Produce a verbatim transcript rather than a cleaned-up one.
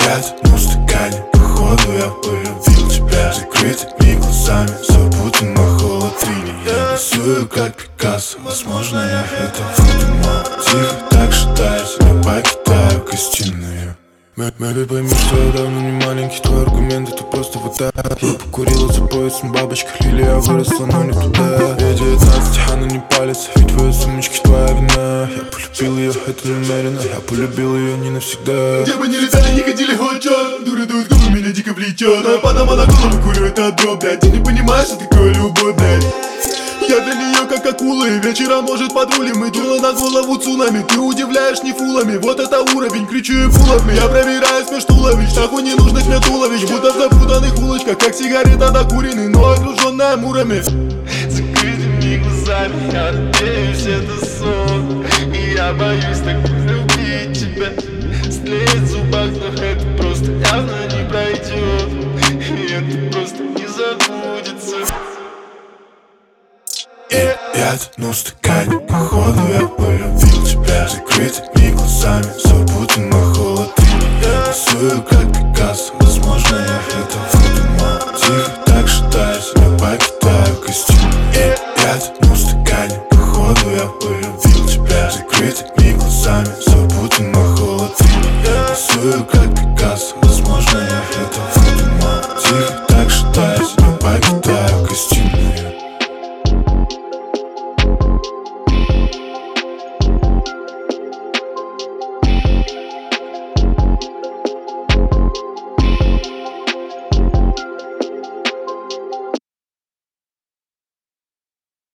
Пять на стакане, походу я полюбил тебя. Закрытыми глазами, запутанно холод линий. Я рисую как Пикассо, возможно я это выдумал. Тихо так шатаюсь, я покидаю гостиную. Мэби, пойми, что я давно не маленький. Твой аргумент это просто вода. Я покурила за поясом бабочка. Лилия выросла, но не туда. Ей девятнадцать, она не палец. Ведь в твоей сумочке твоя вина. Я полюбил ее, это намеренно. Я полюбил ее не навсегда. Где бы ни летали, не ходили хочет. Дуры дуют губы, меня дико влечет. А потом на голову курю, это дроп, блядь. Ты не понимаешь, что такое любовь, блядь. Я для нее как акула, и вечером может подрулим. И дуло на голову цунами. Ты удивляешь не фулами, вот это уровень. Кричу и фулами, я проверяю смеш туловищ. Нахуй не нужных мне туловищ. Будто в запутанных улочках, как сигарета докуренный, но окруженная мурами. Закрытыми глазами, я надеюсь, это сон. И я боюсь так любить тебя. Стлеет в зубах, но это просто явно не пройдет. И это просто не забудется. Пять на стакане, походу я полюбил тебя. Закрытыми глазами, запутанно холод линий. Я рисую как Пикассо, возможно я это выдумал. Тихо так шатаюсь, я покидаю гостиную. Пять на стакане, походу я полюбил тебя. Закрытыми глазами, запутанно холод линий. Я рисую как Пикассо, возможно я это выдумал.